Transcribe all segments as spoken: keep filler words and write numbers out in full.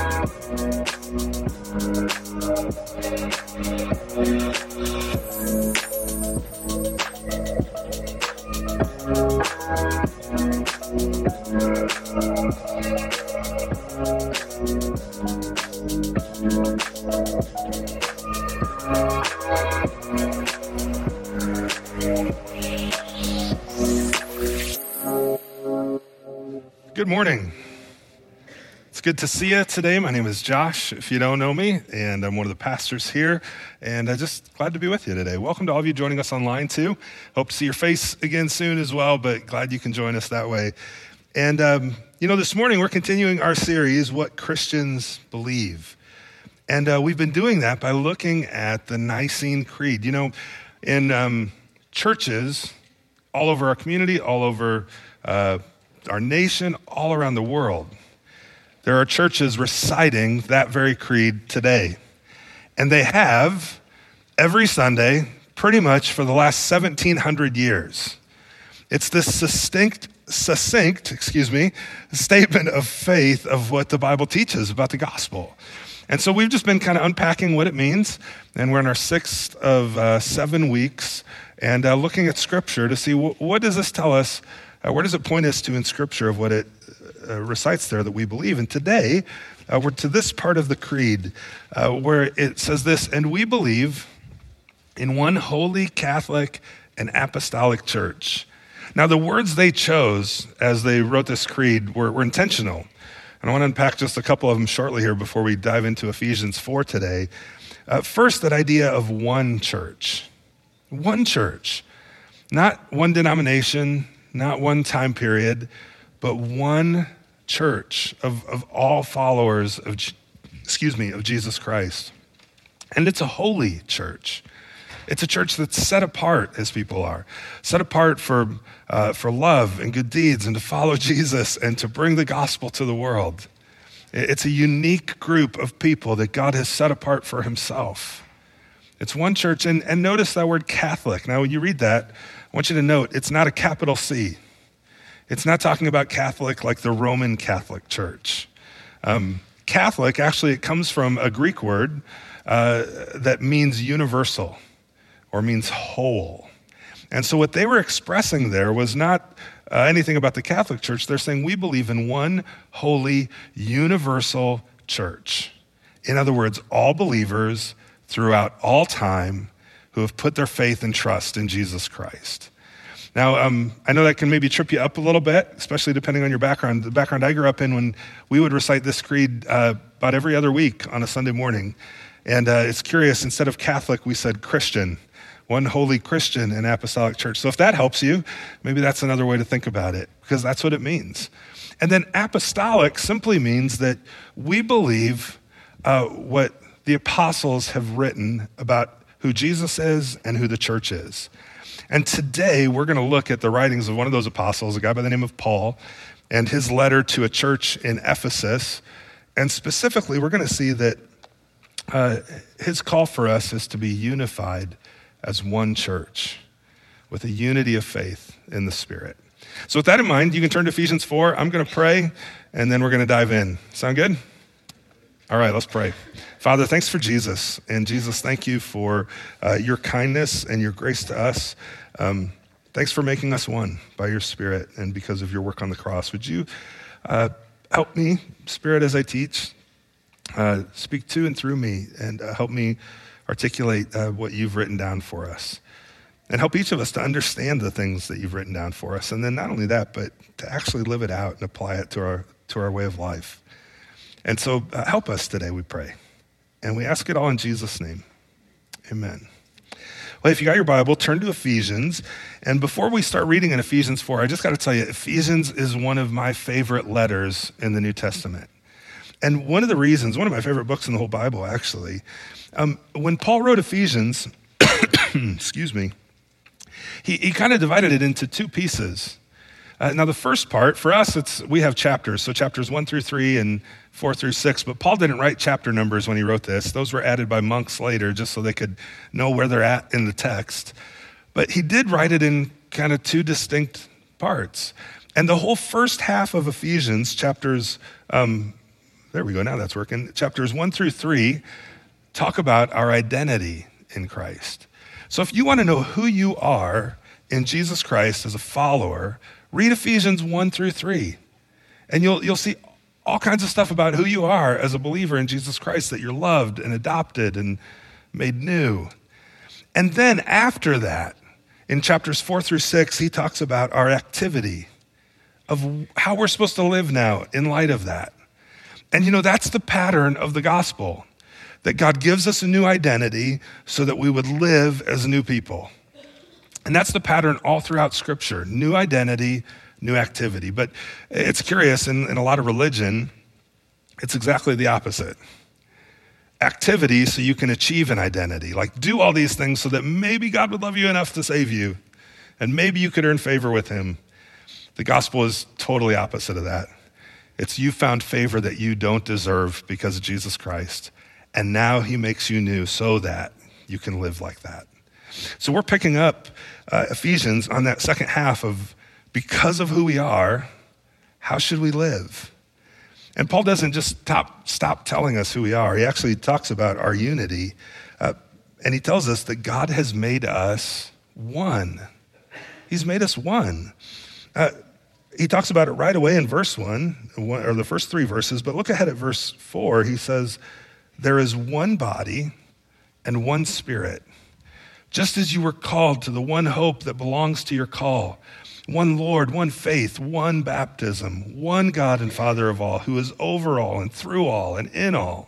Good morning. It's good to see you today. My name is Josh, if you don't know me, and I'm one of the pastors here, and I'm just glad to be with you today. Welcome to all of you joining us online, too. Hope to see your face again soon as well, but glad you can join us that way. And, um, you know, this morning we're continuing our series, What Christians Believe. And uh, we've been doing that by looking at the Nicene Creed. You know, in um, churches all over our community, all over uh our nation, all around the world, there are churches reciting that very creed today. And they have every Sunday, pretty much for the last seventeen hundred years. It's this succinct, succinct, excuse me, statement of faith of what the Bible teaches about the gospel. And so we've just been kind of unpacking what it means, and we're in our sixth of uh, seven weeks, and uh, looking at Scripture to see wh- what does this tell us. Uh, where does it point us to in Scripture of what it uh, recites there that we believe? And today, uh, we're to this part of the creed uh, where it says this, and we believe in one holy Catholic and apostolic church. Now, the words they chose as they wrote this creed were, were intentional. And I want to unpack just a couple of them shortly here before we dive into Ephesians four today. Uh, first, that idea of one church. One church. Not one denomination, not one time period, but one church of, of all followers of, excuse me, of Jesus Christ. And it's a holy church. It's a church that's set apart, as people are, set apart for, uh, for love and good deeds and to follow Jesus and to bring the gospel to the world. It's a unique group of people that God has set apart for himself. It's one church, and, and notice that word Catholic. Now, when you read that, I want you to note, it's not a capital C. It's not talking about Catholic like the Roman Catholic Church. Um, Catholic, actually, it comes from a Greek word uh, that means universal or means whole. And so what they were expressing there was not uh, anything about the Catholic Church. They're saying we believe in one holy, universal church. In other words, all believers throughout all time who have put their faith and trust in Jesus Christ. Now, um, I know that can maybe trip you up a little bit, especially depending on your background. The background I grew up in, when we would recite this creed uh, about every other week on a Sunday morning. And uh, it's curious, instead of Catholic, we said Christian, one holy Christian and apostolic church. So if that helps you, maybe that's another way to think about it, because that's what it means. And then apostolic simply means that we believe uh, what the apostles have written about who Jesus is and who the church is. And today we're going to look at the writings of one of those apostles, a guy by the name of Paul, and his letter to a church in Ephesus. And specifically, we're going to see that uh, his call for us is to be unified as one church with a unity of faith in the Spirit. So with that in mind, you can turn to Ephesians four. I'm going to pray, and then we're going to dive in. Sound good? All right, let's pray. Father, thanks for Jesus. And Jesus, thank you for uh, your kindness and your grace to us. Um, thanks for making us one by your Spirit and because of your work on the cross. Would you uh, help me, Spirit, as I teach, uh, speak to and through me, and uh, help me articulate uh, what you've written down for us. And help each of us to understand the things that you've written down for us. And then not only that, but to actually live it out and apply it to our, to our way of life. And so uh, help us today, we pray. And we ask it all in Jesus' name. Amen. Well, if you got your Bible, turn to Ephesians. And before we start reading in Ephesians four, I just got to tell you, Ephesians is one of my favorite letters in the New Testament. And one of the reasons, one of my favorite books in the whole Bible, actually, um, when Paul wrote Ephesians, excuse me, he, he kind of divided it into two pieces. Uh, now, the first part, for us, it's we have chapters, so chapters one through three and four through six, but Paul didn't write chapter numbers when he wrote this. Those were added by monks later just so they could know where they're at in the text. But he did write it in kind of two distinct parts. And the whole first half of Ephesians, chapters um, there we go, now that's working. Chapters one through three talk about our identity in Christ. So if you want to know who you are in Jesus Christ as a follower, read Ephesians one through three. And you'll, you'll see all kinds of stuff about who you are as a believer in Jesus Christ, that you're loved and adopted and made new. And then after that, in chapters four through six, he talks about our activity, of how we're supposed to live now in light of that. And you know, that's the pattern of the gospel, that God gives us a new identity so that we would live as new people. And that's the pattern all throughout Scripture, new identity, new activity. But it's curious, in, in a lot of religion, it's exactly the opposite. Activity so you can achieve an identity, like do all these things so that maybe God would love you enough to save you, and maybe you could earn favor with him. The gospel is totally opposite of that. It's you found favor that you don't deserve because of Jesus Christ, and now he makes you new so that you can live like that. So we're picking up uh, Ephesians on that second half of, because of who we are, how should we live? And Paul doesn't just stop, stop telling us who we are. He actually talks about our unity. Uh, and he tells us that God has made us one. He's made us one. Uh, he talks about it right away in verse one, one, or the first three verses. But look ahead at verse four. He says, there is one body and one spirit, just as you were called to the one hope that belongs to your call. One Lord, one faith, one baptism, one God and Father of all, who is over all and through all and in all.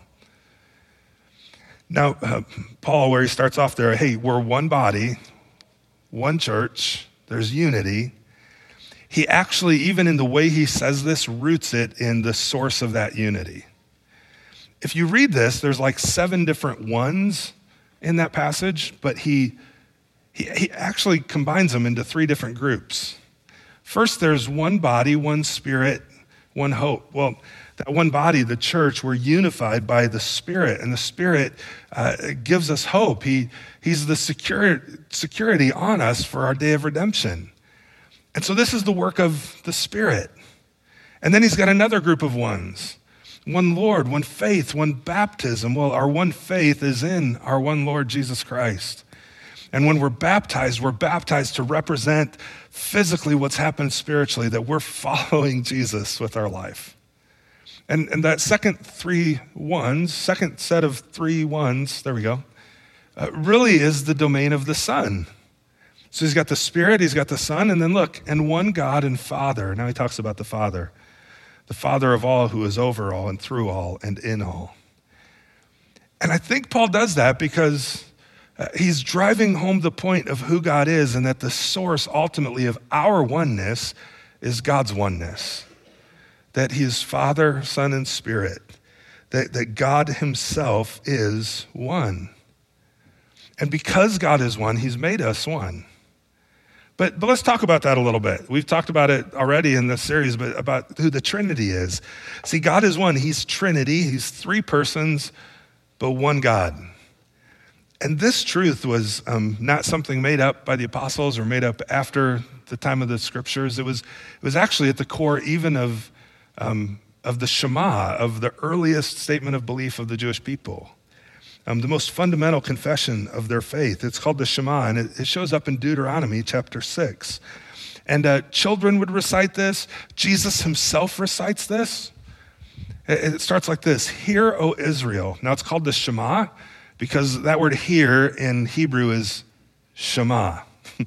Now, uh, Paul, where he starts off there, hey, we're one body, one church, there's unity. He actually, even in the way he says this, roots it in the source of that unity. If you read this, there's like seven different ones in that passage, but he, he, he actually combines them into three different groups. First, there's one body, one spirit, one hope. Well, that one body, the church, we're unified by the Spirit, and the Spirit uh, gives us hope. He, he's the secure, security on us for our day of redemption. And so this is the work of the Spirit. And then he's got another group of ones. One Lord, one faith, one baptism. Well, our one faith is in our one Lord, Jesus Christ. And when we're baptized, we're baptized to represent physically what's happened spiritually, that we're following Jesus with our life. And, and that second three ones, second set of three ones, there we go, uh, really is the domain of the Son. So he's got the Spirit, he's got the Son, and then look, and one God and Father. Now he talks about the Father, the Father of all, who is over all and through all and in all. And I think Paul does that because Uh, he's driving home the point of who God is, and that the source ultimately of our oneness is God's oneness. That he is Father, Son, and Spirit. That, that God himself is one. And because God is one, he's made us one. But, but let's talk about that a little bit. We've talked about it already in this series, but about who the Trinity is. See, God is one. He's Trinity. He's three persons, but one God. And this truth was um, not something made up by the apostles or made up after the time of the scriptures. It was, it was actually at the core even of, um, of the Shema, of the earliest statement of belief of the Jewish people, um, the most fundamental confession of their faith. It's called the Shema, and it, it shows up in Deuteronomy chapter six. And uh, children would recite this. Jesus himself recites this. It, it starts like this: Hear, O Israel. Now it's called the Shema, because that word hear in Hebrew is Shema.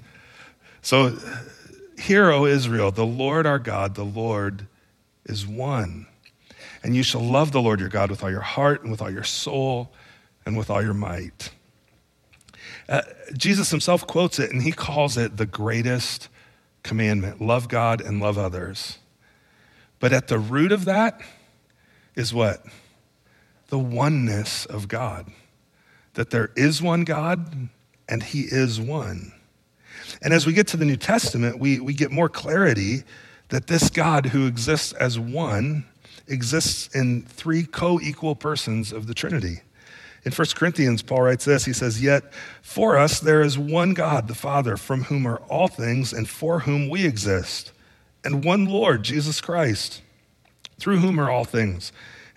So, hear, O Israel, the Lord our God, the Lord is one. And you shall love the Lord your God with all your heart and with all your soul and with all your might. Uh, Jesus himself quotes it, and he calls it the greatest commandment: love God and love others. But at the root of that is what? The oneness of God. That there is one God, and he is one. And as we get to the New Testament, we, we get more clarity that this God who exists as one exists in three co-equal persons of the Trinity. In First Corinthians, Paul writes this. He says, yet for us there is one God, the Father, from whom are all things and for whom we exist, and one Lord, Jesus Christ, through whom are all things,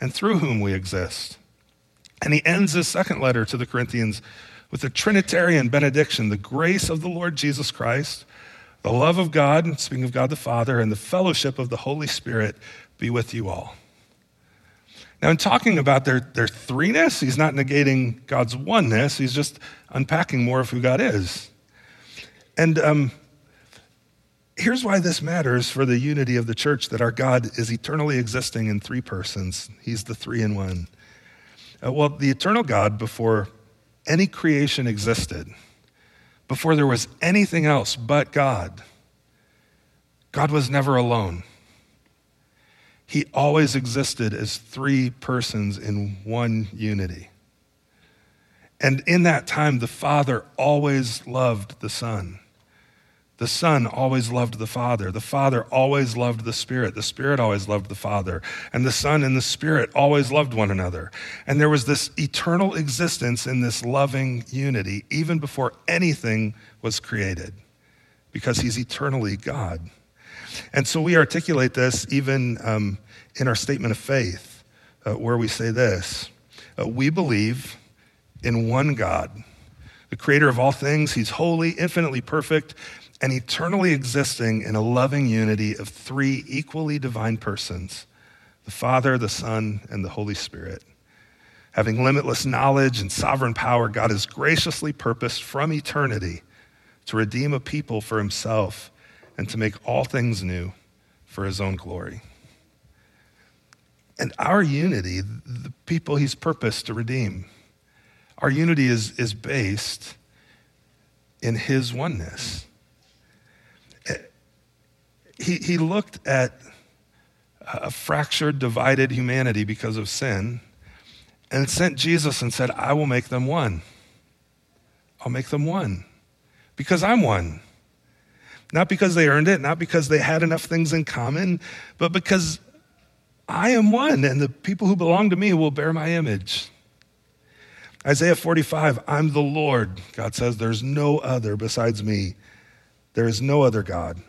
and through whom we exist. And he ends his second letter to the Corinthians with a Trinitarian benediction: the grace of the Lord Jesus Christ, the love of God, speaking of God the Father, and the fellowship of the Holy Spirit be with you all. Now, in talking about their, their threeness, he's not negating God's oneness. He's just unpacking more of who God is. And um, here's why this matters for the unity of the church, that our God is eternally existing in three persons. He's the three in one. Uh, well, the eternal God, before any creation existed, before there was anything else but God, God was never alone. He always existed as three persons in one unity. And in that time, the Father always loved the Son. The Son always loved the Father. The Father always loved the Spirit. The Spirit always loved the Father. And the Son and the Spirit always loved one another. And there was this eternal existence in this loving unity, even before anything was created, because he's eternally God. And so we articulate this even um, in our statement of faith, uh, where we say this: uh, we believe in one God, the creator of all things. He's holy, infinitely perfect, and eternally existing in a loving unity of three equally divine persons: the Father, the Son, and the Holy Spirit. Having limitless knowledge and sovereign power, God has graciously purposed from eternity to redeem a people for himself and to make all things new for his own glory. And our unity, the people he's purposed to redeem, our unity is, is based in his oneness. He, he looked at a fractured, divided humanity because of sin and sent Jesus and said, I will make them one. I'll make them one because I'm one. Not because they earned it, not because they had enough things in common, but because I am one, and the people who belong to me will bear my image. Isaiah forty-five, I'm the Lord. God says, there's no other besides me. There is no other God.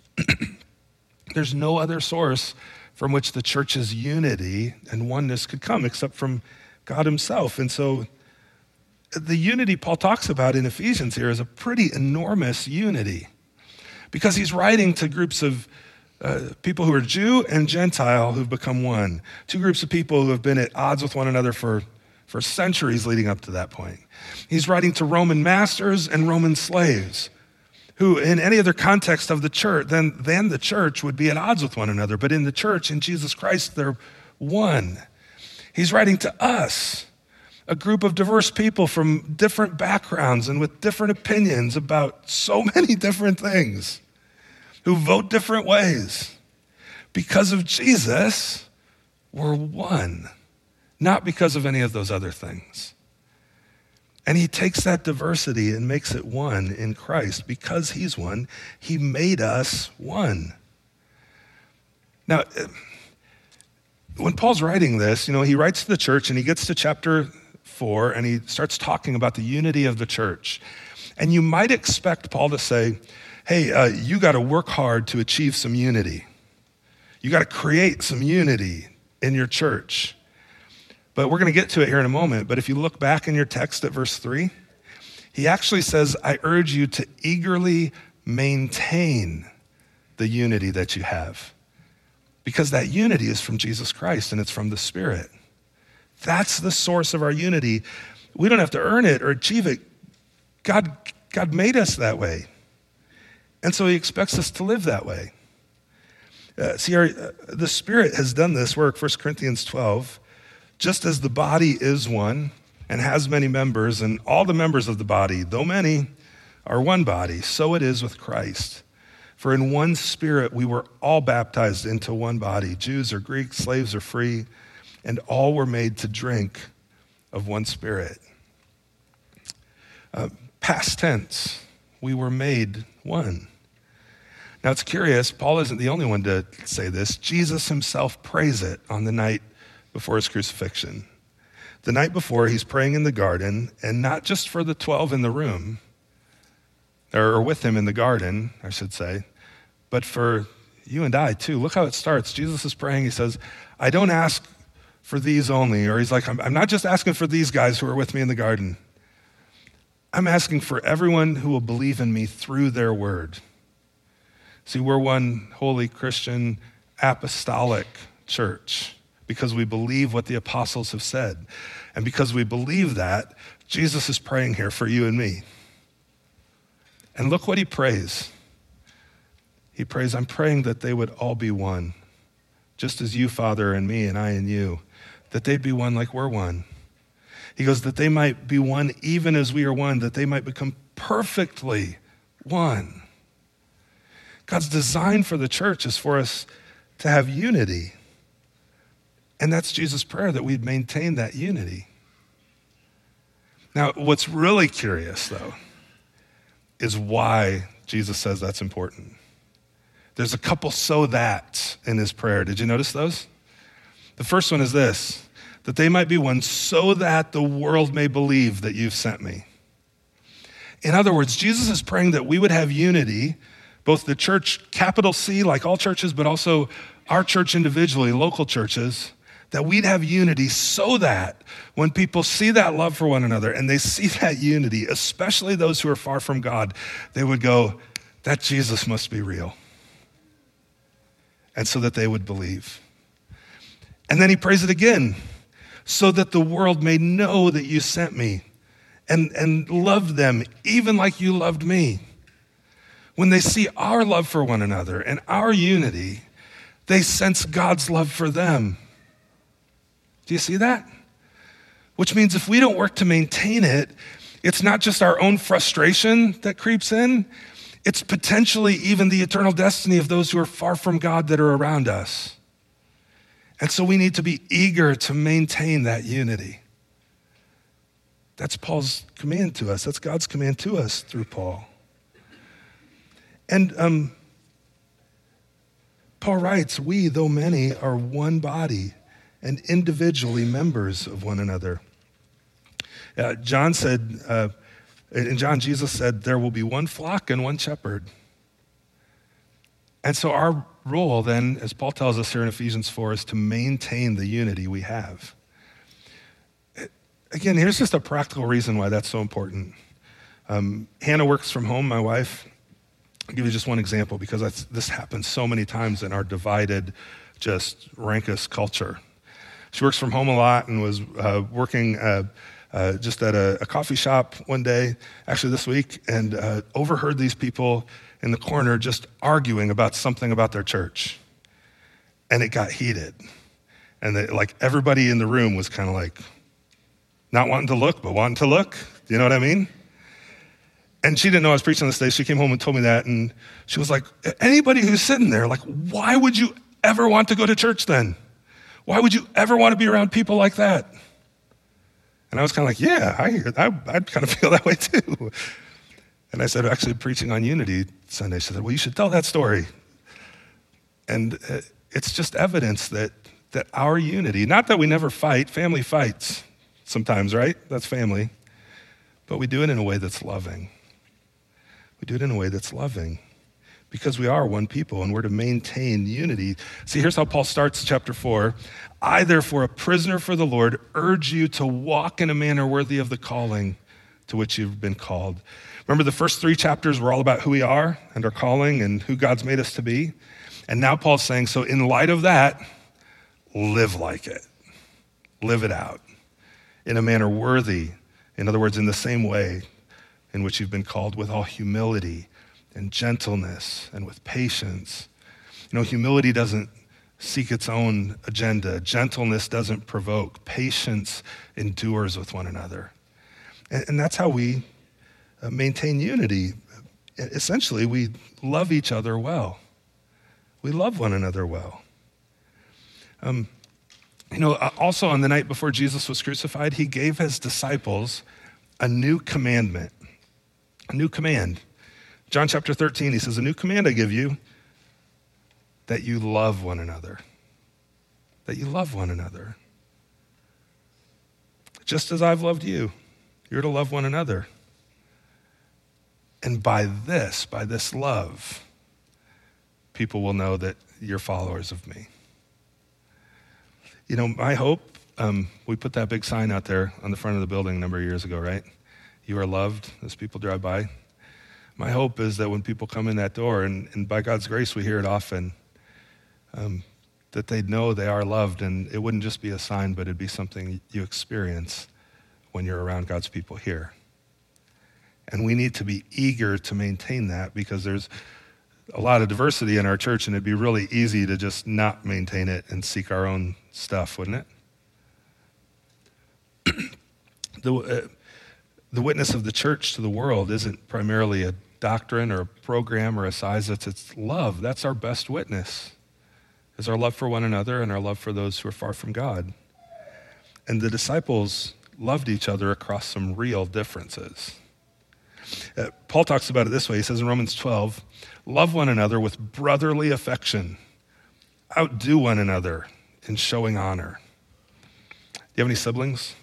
There's no other source from which the church's unity and oneness could come except from God himself. And so the unity Paul talks about in Ephesians here is a pretty enormous unity, because he's writing to groups of uh, people who are Jew and Gentile who've become one, two groups of people who have been at odds with one another for, for centuries leading up to that point. He's writing to Roman masters and Roman slaves who, in any other context of the church, then, then the church would be at odds with one another. But in the church, in Jesus Christ, they're one. He's writing to us, a group of diverse people from different backgrounds and with different opinions about so many different things, who vote different ways. Because of Jesus, we're one, not because of any of those other things. And he takes that diversity and makes it one in Christ. Because he's one, he made us one. Now, when Paul's writing this, you know, he writes to the church and he gets to chapter four and he starts talking about the unity of the church. And you might expect Paul to say, hey, uh, you got to work hard to achieve some unity. You got to create some unity in your church. But we're going to get to it here in a moment. But if you look back in your text at verse three, he actually says, I urge you to eagerly maintain the unity that you have, because that unity is from Jesus Christ and it's from the Spirit. That's the source of our unity. We don't have to earn it or achieve it. God, God made us that way. And so he expects us to live that way. Uh, see, our, uh, the Spirit has done this work, First Corinthians twelve, just as the body is one and has many members, and all the members of the body, though many, are one body, so it is with Christ. For in one Spirit we were all baptized into one body, Jews or Greeks, slaves or free, and all were made to drink of one Spirit. Uh, past tense, we were made one. Now it's curious, Paul isn't the only one to say this. Jesus himself prays it on the night before his crucifixion. The night before, he's praying in the garden, and not just for the twelve in the room, or with him in the garden, I should say, but for you and I too. Look how it starts. Jesus is praying, he says, I don't ask for these only. Or he's like, I'm, I'm not just asking for these guys who are with me in the garden. I'm asking for everyone who will believe in me through their word. See, we're one holy Christian apostolic church because we believe what the apostles have said. And because we believe that, Jesus is praying here for you and me. And look what he prays. He prays, I'm praying that they would all be one, just as you, Father, and me, and I and you, that they'd be one like we're one. He goes, that they might be one even as we are one, that they might become perfectly one. God's design for the church is for us to have unity. And that's Jesus' prayer, that we'd maintain that unity. Now, what's really curious, though, is why Jesus says that's important. There's a couple so that's in his prayer. Did you notice those? The first one is this, that they might be one so that the world may believe that you've sent me. In other words, Jesus is praying that we would have unity, both the church, capital C, like all churches, but also our church individually, local churches, that we'd have unity so that when people see that love for one another and they see that unity, especially those who are far from God, they would go, that Jesus must be real. And so that they would believe. And then he prays it again, so that the world may know that you sent me and, and loved them even like you loved me. When they see our love for one another and our unity, they sense God's love for them. Do you see that? Which means if we don't work to maintain it, it's not just our own frustration that creeps in, it's potentially even the eternal destiny of those who are far from God that are around us. And so we need to be eager to maintain that unity. That's Paul's command to us. That's God's command to us through Paul. And um, Paul writes, we, though many, are one body and individually members of one another. Uh, John said, uh, in John, Jesus said, there will be one flock and one shepherd. And so our role then, as Paul tells us here in Ephesians four, is to maintain the unity we have. Again, here's just a practical reason why that's so important. Um, Hannah works from home, my wife. I'll give you just one example because that's, this happens so many times in our divided, just rankus culture. She works from home a lot and was uh, working uh, uh, just at a, a coffee shop one day, actually this week, and uh, overheard these people in the corner just arguing about something about their church. And it got heated. And they, like everybody in the room was kind of like, not wanting to look, but wanting to look. Do you know what I mean? And she didn't know I was preaching on this day. She came home and told me that. And she was like, anybody who's sitting there, like, why would you ever want to go to church then? Why would you ever want to be around people like that? And I was kind of like, yeah, I hear that. I, I'd kind of feel that way too. And I said, actually preaching on unity Sunday. She said, well, you should tell that story. And it's just evidence that that our unity, not that we never fight, family fights sometimes, right? That's family. But we do it in a way that's loving. We do it in a way that's loving because we are one people and we're to maintain unity. See, here's how Paul starts chapter four. I, therefore, a prisoner for the Lord, urge you to walk in a manner worthy of the calling to which you've been called. Remember the first three chapters were all about who we are and our calling and who God's made us to be. And now Paul's saying, so in light of that, live like it. Live it out in a manner worthy. In other words, in the same way in which you've been called, with all humility and gentleness and with patience. You know, humility doesn't seek its own agenda. Gentleness doesn't provoke. Patience endures with one another. And, and that's how we uh, maintain unity. Essentially, we love each other well. We love one another well. Um, you know, also on the night before Jesus was crucified, he gave his disciples a new commandment, a new command. John chapter thirteen, he says, a new command I give you, that you love one another, that you love one another. Just as I've loved you, you're to love one another. And by this, by this love, people will know that you're followers of me. You know, my hope um, we put that big sign out there on the front of the building a number of years ago, right? You are loved as people drive by. My hope is that when people come in that door, and, and by God's grace we hear it often, um, that they'd know they are loved, and it wouldn't just be a sign, but it'd be something you experience when you're around God's people here. And we need to be eager to maintain that, because there's a lot of diversity in our church, and it'd be really easy to just not maintain it and seek our own stuff, wouldn't it? the, uh, the witness of the church to the world isn't primarily a doctrine or a program or a size. It's, it's love. That's our best witness, is our love for one another and our love for those who are far from God. And the disciples loved each other across some real differences. Uh, Paul talks about it this way. He says in Romans twelve, love one another with brotherly affection. Outdo one another in showing honor. Do you have any siblings?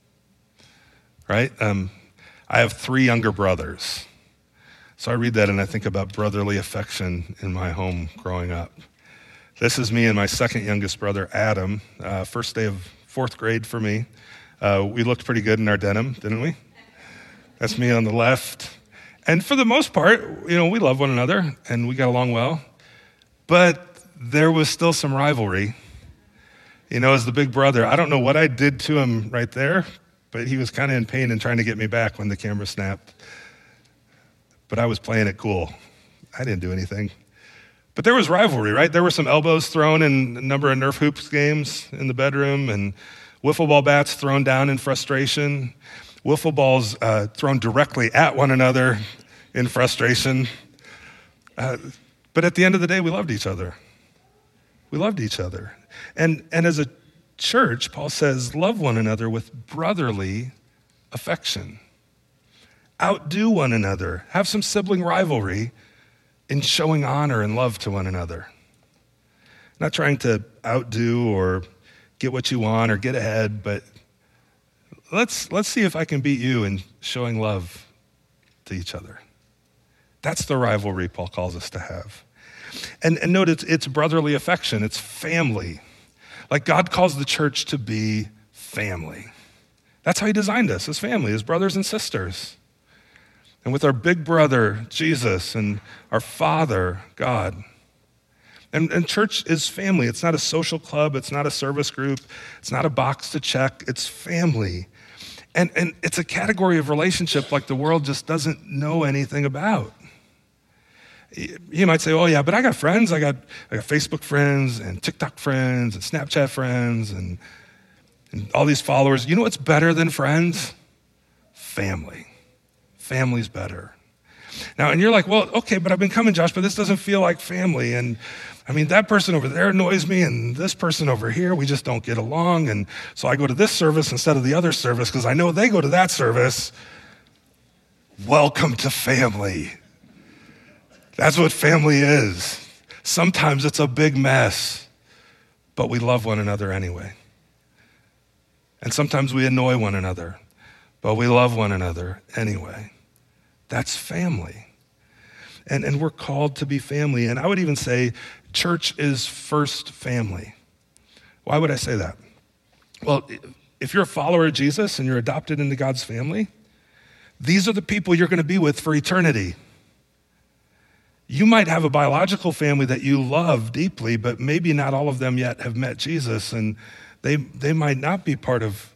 Right? Um, I have three younger brothers. So I read that and I think about brotherly affection in my home growing up. This is me and my second youngest brother, Adam. Uh, first day of fourth grade for me. Uh, we looked pretty good in our denim, didn't we? That's me on the left. And for the most part, you know, we love one another and we got along well. But there was still some rivalry. You know, as the big brother, I don't know what I did to him right there, but he was kind of in pain and trying to get me back when the camera snapped. But I was playing it cool. I didn't do anything. But there was rivalry, right? There were some elbows thrown in a number of Nerf hoops games in the bedroom, and wiffle ball bats thrown down in frustration, wiffle balls uh, thrown directly at one another in frustration. Uh, but at the end of the day, we loved each other. We loved each other. And, and as a church, Paul says, love one another with brotherly affection. Outdo one another. Have some sibling rivalry in showing honor and love to one another. Not trying to outdo or get what you want or get ahead, but let's let's see if I can beat you in showing love to each other. That's the rivalry Paul calls us to have. And, and note, it's, it's brotherly affection. It's family. Like God calls the church to be family. That's how he designed us, as family, as brothers and sisters. And with our big brother, Jesus, and our Father, God. And, and church is family. It's not a social club. It's not a service group. It's not a box to check. It's family. And, and it's a category of relationship like the world just doesn't know anything about. You might say, oh yeah, but I got friends. I got, I got Facebook friends and TikTok friends and Snapchat friends and, and all these followers. You know what's better than friends? Family. Family's better. Now, and you're like, well, okay, but I've been coming, Josh, but this doesn't feel like family. And I mean, that person over there annoys me, and this person over here, we just don't get along. And so I go to this service instead of the other service because I know they go to that service. Welcome to family. That's what family is. Sometimes it's a big mess, but we love one another anyway. And sometimes we annoy one another, but we love one another anyway. That's family. And, and we're called to be family. And I would even say church is first family. Why would I say that? Well, if you're a follower of Jesus and you're adopted into God's family, these are the people you're going to be with for eternity. You might have a biological family that you love deeply, but maybe not all of them yet have met Jesus, and they, they might not be part of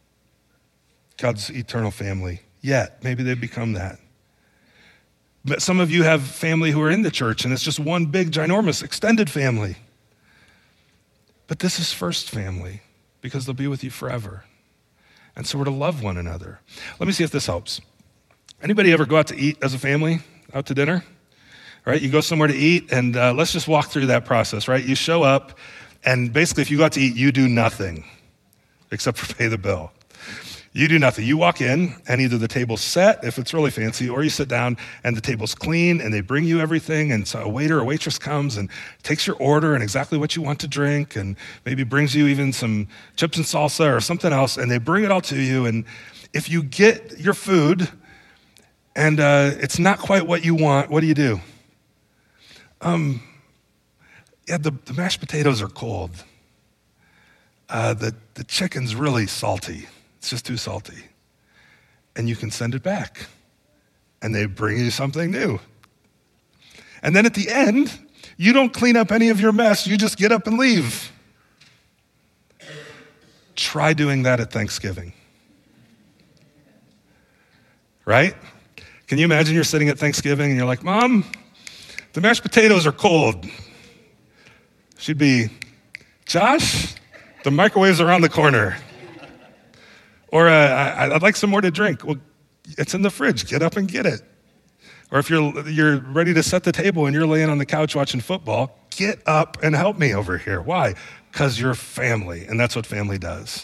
God's eternal family yet. Maybe they become that. But some of you have family who are in the church, and it's just one big, ginormous, extended family. But this is first family, because they'll be with you forever. And so we're to love one another. Let me see if this helps. Anybody ever go out to eat as a family, out to dinner? All right, you go somewhere to eat, and uh, let's just walk through that process, right? You show up, and basically if you go out to eat, you do nothing except for pay the bill. You do nothing. You walk in, and either the table's set, if it's really fancy, or you sit down, and the table's clean, and they bring you everything, and so a waiter or waitress comes and takes your order and exactly what you want to drink, and maybe brings you even some chips and salsa or something else, and they bring it all to you, and if you get your food, and uh, it's not quite what you want, what do you do? Um, yeah, the, the mashed potatoes are cold. uh, the, the chicken's really salty. It's just too salty. And you can send it back. And they bring you something new. And then at the end, you don't clean up any of your mess. You just get up and leave. Try doing that at Thanksgiving. Right? Can you imagine you're sitting at Thanksgiving and you're like, Mom, the mashed potatoes are cold. She'd be, Josh, the microwave's around the corner. Or uh, I, I'd like some more to drink. Well, it's in the fridge. Get up and get it. Or if you're you're ready to set the table and you're laying on the couch watching football, get up and help me over here. Why? Because you're family, and that's what family does.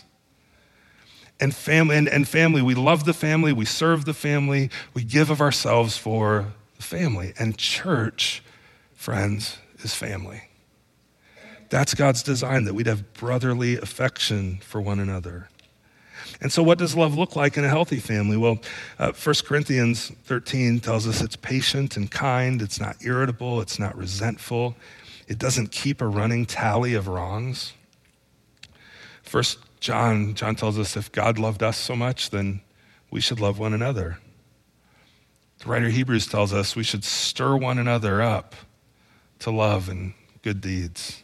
And family, and, and family, we love the family, we serve the family, we give of ourselves for the family. And church, friends, is family. That's God's design, that we'd have brotherly affection for one another. And so what does love look like in a healthy family? Well, uh, First Corinthians thirteen tells us it's patient and kind, it's not irritable, it's not resentful, it doesn't keep a running tally of wrongs. First John, John tells us if God loved us so much, then we should love one another. The writer of Hebrews tells us we should stir one another up to love and good deeds,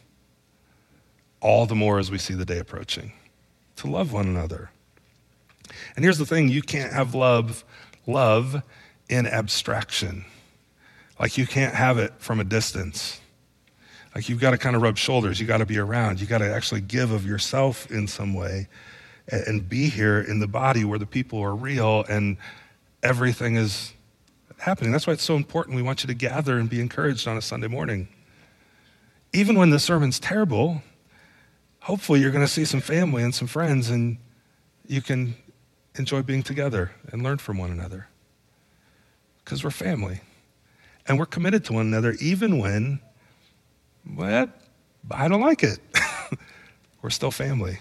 all the more as we see the day approaching, to love one another. And here's the thing, you can't have love, love in abstraction. Like you can't have it from a distance. Like you've got to kind of rub shoulders, you got to be around, you got to actually give of yourself in some way and, and be here in the body where the people are real and everything is happening. That's why it's so important. We want you to gather and be encouraged on a Sunday morning. Even when the sermon's terrible, hopefully you're going to see some family and some friends and you can enjoy being together and learn from one another. Because we're family. And we're committed to one another even when, well, I don't like it. We're still family.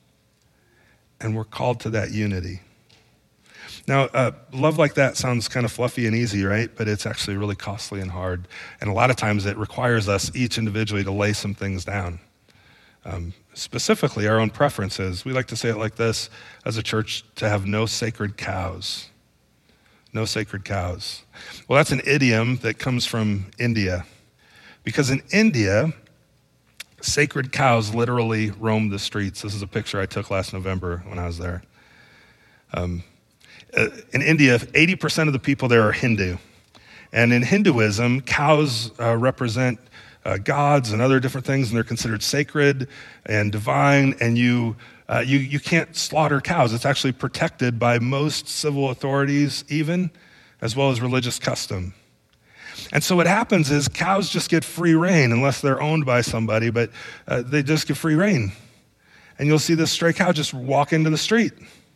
And we're called to that unity. Now, uh, love like that sounds kind of fluffy and easy, right? But it's actually really costly and hard. And a lot of times it requires us each individually to lay some things down. Um, specifically, our own preferences. We like to say it like this as a church, to have no sacred cows. No sacred cows. Well, that's an idiom that comes from India. Because in India, sacred cows literally roam the streets. This is a picture I took last November when I was there. Um, in India, eighty percent of the people there are Hindu. And in Hinduism, cows uh, represent uh, gods and other different things, and they're considered sacred and divine, and you, uh, you, you can't slaughter cows. It's actually protected by most civil authorities even, as well as religious custom. And so what happens is cows just get free rein, unless they're owned by somebody, but uh, they just get free rein. And you'll see this stray cow just walk into the street.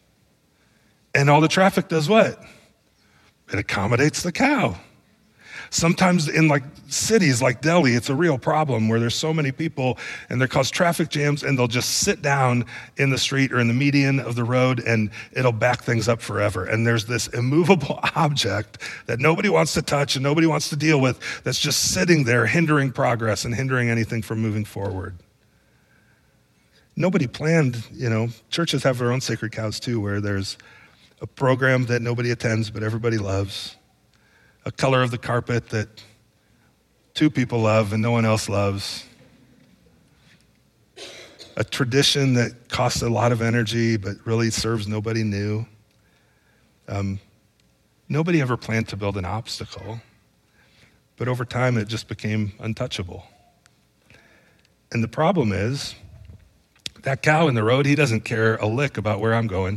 And all the traffic does what? It accommodates the cow. Sometimes in like cities like Delhi, it's a real problem where there's so many people and they cause traffic jams, and they'll just sit down in the street or in the median of the road and it'll back things up forever. And there's this immovable object that nobody wants to touch and nobody wants to deal with that's just sitting there hindering progress and hindering anything from moving forward. Nobody planned, you know, churches have their own sacred cows too, where there's a program that nobody attends but everybody loves. A color of the carpet that two people love and no one else loves. A tradition that costs a lot of energy but really serves nobody new. Um, nobody ever planned to build an obstacle, but over time it just became untouchable. And the problem is, that cow in the road, he doesn't care a lick about where I'm going.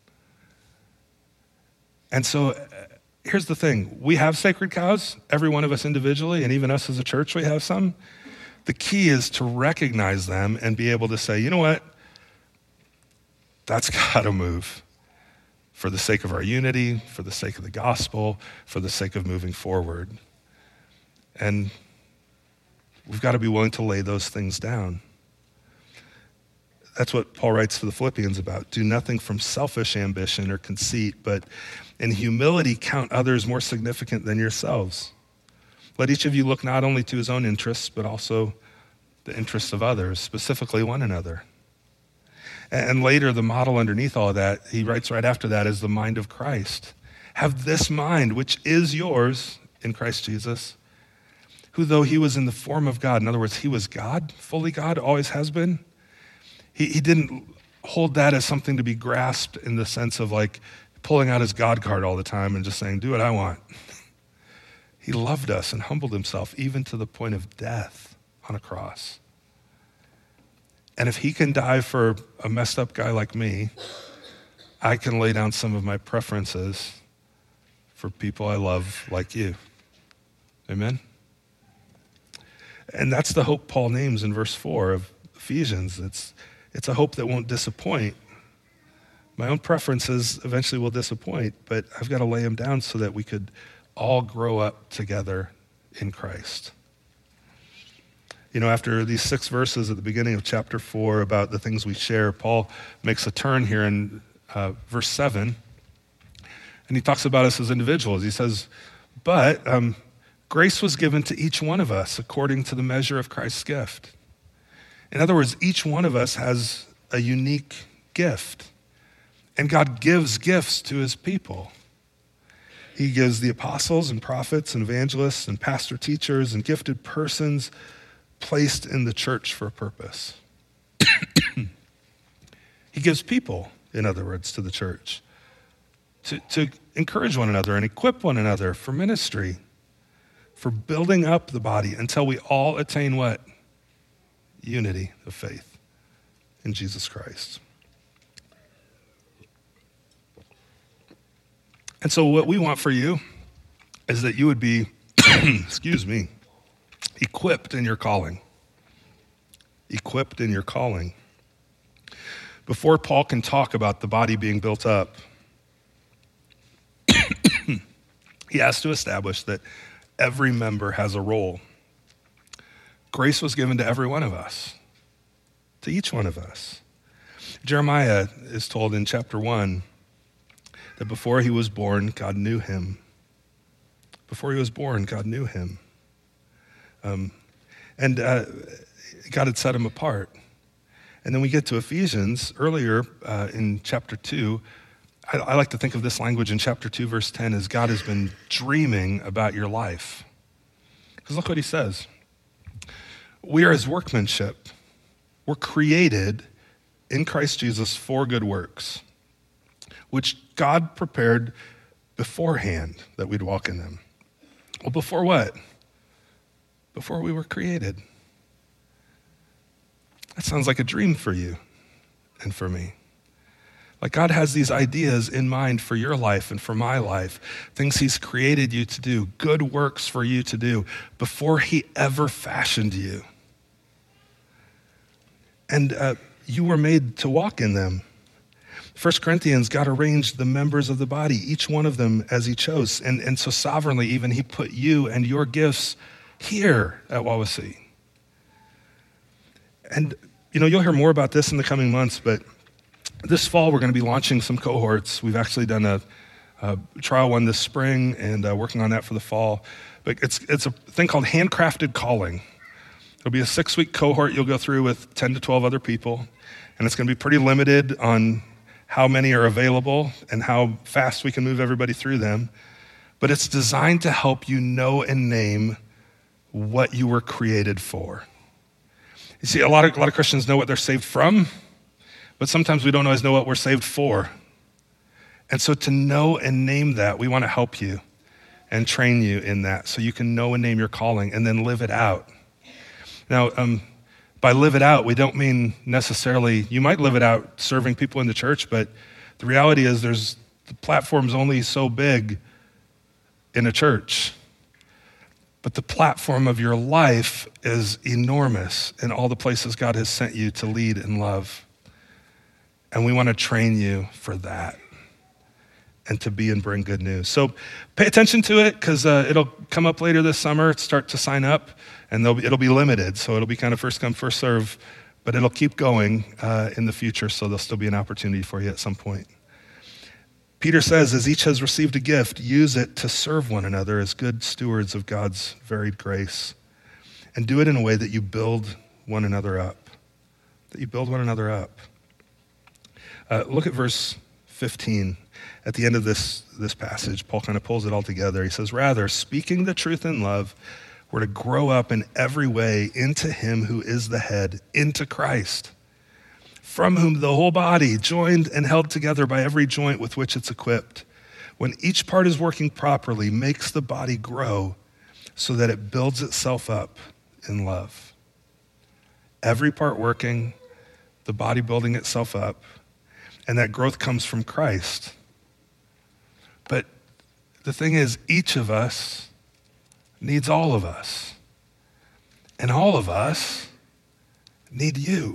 And so, here's the thing, we have sacred cows, every one of us individually, and even us as a church, we have some. The key is to recognize them and be able to say, you know what, that's gotta move for the sake of our unity, for the sake of the gospel, for the sake of moving forward. And we've gotta be willing to lay those things down. That's what Paul writes to the Philippians about. Do nothing from selfish ambition or conceit, but in humility count others more significant than yourselves. Let each of you look not only to his own interests, but also the interests of others, specifically one another. And later, the model underneath all of that, he writes right after that, is the mind of Christ. Have this mind, which is yours in Christ Jesus, who though he was in the form of God, in other words, he was God, fully God, always has been, he, he didn't hold that as something to be grasped in the sense of like pulling out his God card all the time and just saying, do what I want. He loved us and humbled himself even to the point of death on a cross. And if he can die for a messed up guy like me, I can lay down some of my preferences for people I love like you. Amen? And that's the hope Paul names in verse four of Ephesians. It's, it's a hope that won't disappoint. My own preferences eventually will disappoint, but I've got to lay them down so that we could all grow up together in Christ. You know, after these six verses at the beginning of chapter four about the things we share, Paul makes a turn here in uh, verse seven, and he talks about us as individuals. He says, but um, grace was given to each one of us according to the measure of Christ's gift. In other words, each one of us has a unique gift, and God gives gifts to his people. He gives the apostles and prophets and evangelists and pastor teachers and gifted persons placed in the church for a purpose. He gives people, in other words, to the church to, to encourage one another and equip one another for ministry, for building up the body until we all attain what? Unity of faith in Jesus Christ. And so what we want for you is that you would be, excuse me, equipped in your calling. Equipped in your calling. Before Paul can talk about the body being built up, he has to establish that every member has a role. Grace was given to every one of us, to each one of us. Jeremiah is told in chapter one that before he was born, God knew him. Before he was born, God knew him. Um, and uh, God had set him apart. And then we get to Ephesians earlier uh, in chapter two. I, I like to think of this language in chapter two, verse ten, as God has been dreaming about your life. Because look what he says. We are his workmanship. We're created in Christ Jesus for good works, which God prepared beforehand that we'd walk in them. Well, before what? Before we were created. That sounds like a dream for you and for me. Like God has these ideas in mind for your life and for my life, things he's created you to do, good works for you to do before he ever fashioned you. And uh, you were made to walk in them. First Corinthians, God arranged the members of the body, each one of them as he chose. And, and so sovereignly even he put you and your gifts here at Wawasee. And you know, you'll hear more about this in the coming months, but this fall we're going to be launching some cohorts. We've actually done a, a trial one this spring and uh, working on that for the fall. But it's it's a thing called Handcrafted Calling. It'll be a six-week cohort you'll go through with ten to twelve other people, and it's going to be pretty limited on how many are available and how fast we can move everybody through them. But it's designed to help you know and name what you were created for. You see, a lot of, a lot of Christians know what they're saved from, but sometimes we don't always know what we're saved for. And so to know and name that, we want to help you and train you in that so you can know and name your calling and then live it out. Now, um, by live it out, we don't mean necessarily, you might live it out serving people in the church, but the reality is there's, the platform's only so big in a church. But the platform of your life is enormous in all the places God has sent you to lead and love. And we want to train you for that and to be and bring good news. So pay attention to it because uh, it'll come up later this summer. Start to sign up and be, it'll be limited. So it'll be kind of first come, first serve, but it'll keep going uh, in the future. So there'll still be an opportunity for you at some point. Peter says, as each has received a gift, use it to serve one another as good stewards of God's varied grace. And do it in a way that you build one another up. That you build one another up. Uh, look at verse fifteen. At the end of this, this passage, Paul kind of pulls it all together. He says, rather, speaking the truth in love, we're to grow up in every way into him who is the head, into Christ, from whom the whole body, joined and held together by every joint with which it's equipped, when each part is working properly, makes the body grow so that it builds itself up in love. Every part working, the body building itself up, and that growth comes from Christ. But the thing is, each of us needs all of us. And all of us need you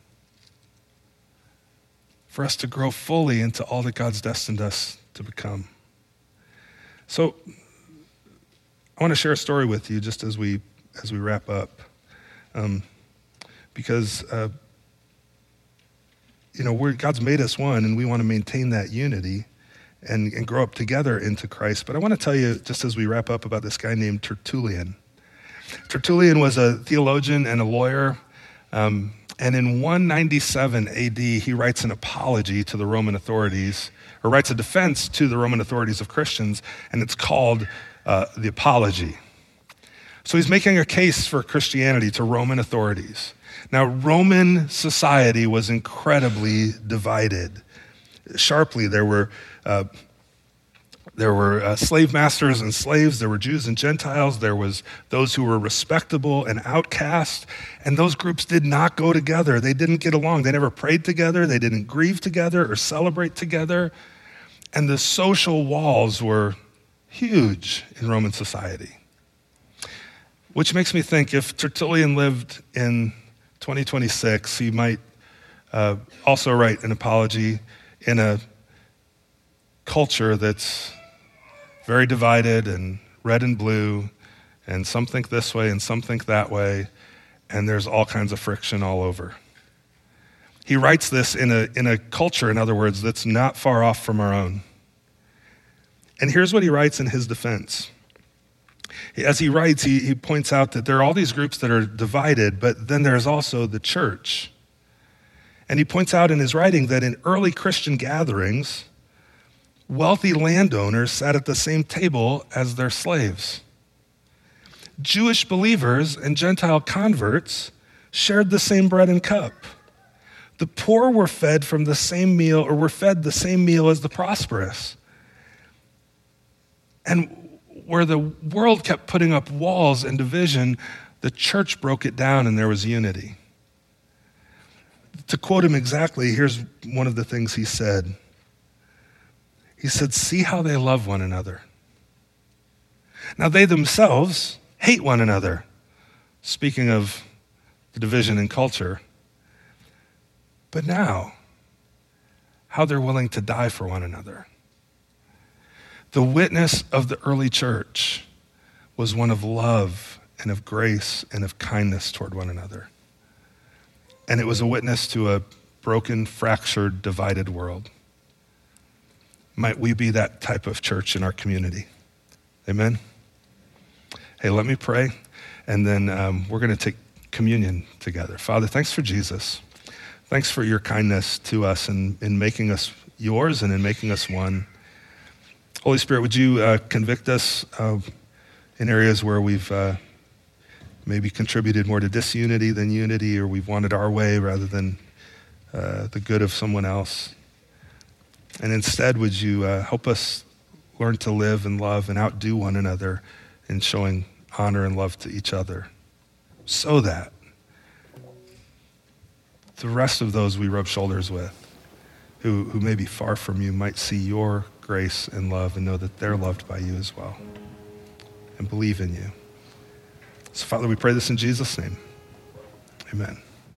for us to grow fully into all that God's destined us to become. So I want to share a story with you just as we as we wrap up. Um, because, uh, you know, we're, God's made us one, and we want to maintain that unity and, and grow up together into Christ. But I want to tell you, just as we wrap up, about this guy named Tertullian. Tertullian was a theologian and a lawyer, um, and in one ninety-seven A D, he writes an apology to the Roman authorities, or writes a defense to the Roman authorities of Christians, and it's called uh, the Apology. So he's making a case for Christianity to Roman authorities. Now, Roman society was incredibly divided. Sharply, there were uh, there were uh, slave masters and slaves, there were Jews and Gentiles, there was those who were respectable and outcast, and those groups did not go together. They didn't get along. They never prayed together, they didn't grieve together or celebrate together, and the social walls were huge in Roman society. Which makes me think, if Tertullian lived in twenty twenty-six, he might uh, also write an apology in a culture that's very divided and red and blue, and some think this way and some think that way, and there's all kinds of friction all over. He writes this in a, in a culture, in other words, that's not far off from our own. And here's what he writes in his defense. As he writes, he, he points out that there are all these groups that are divided, but then there's also the church. And he points out in his writing that in early Christian gatherings, wealthy landowners sat at the same table as their slaves. Jewish believers and Gentile converts shared the same bread and cup. The poor were fed from the same meal, or were fed the same meal as the prosperous. And where the world kept putting up walls and division, the church broke it down and there was unity. To quote him exactly, here's one of the things he said. He said, "See how they love one another. Now they themselves hate one another." Speaking of the division in culture. But now, how they're willing to die for one another. The witness of the early church was one of love and of grace and of kindness toward one another. And it was a witness to a broken, fractured, divided world. Might we be that type of church in our community? Amen? Hey, let me pray, and then um, we're going to take communion together. Father, thanks for Jesus. Thanks for your kindness to us in, in making us yours and in making us one. Holy Spirit, would you uh, convict us uh, in areas where we've uh, maybe contributed more to disunity than unity, or we've wanted our way rather than uh, the good of someone else. And instead, would you uh, help us learn to live and love and outdo one another in showing honor and love to each other, so that the rest of those we rub shoulders with, who, who may be far from you, might see your grace and love and know that they're loved by you as well and believe in you. So, Father, we pray this in Jesus' name. Amen.